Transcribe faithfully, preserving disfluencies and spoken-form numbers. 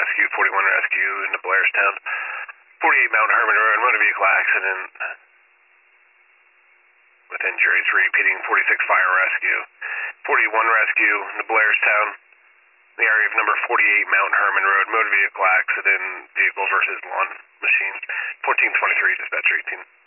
Rescue, forty-one Rescue into Blairstown. forty-eight Mount Herman Road, motor vehicle accident with injuries. Repeating, forty-six Fire Rescue. forty-one Rescue into Blairstown. The area of number forty-eight Mount Herman Road, motor vehicle accident, vehicle versus lawn machine. fourteen twenty-three, dispatcher eighteen.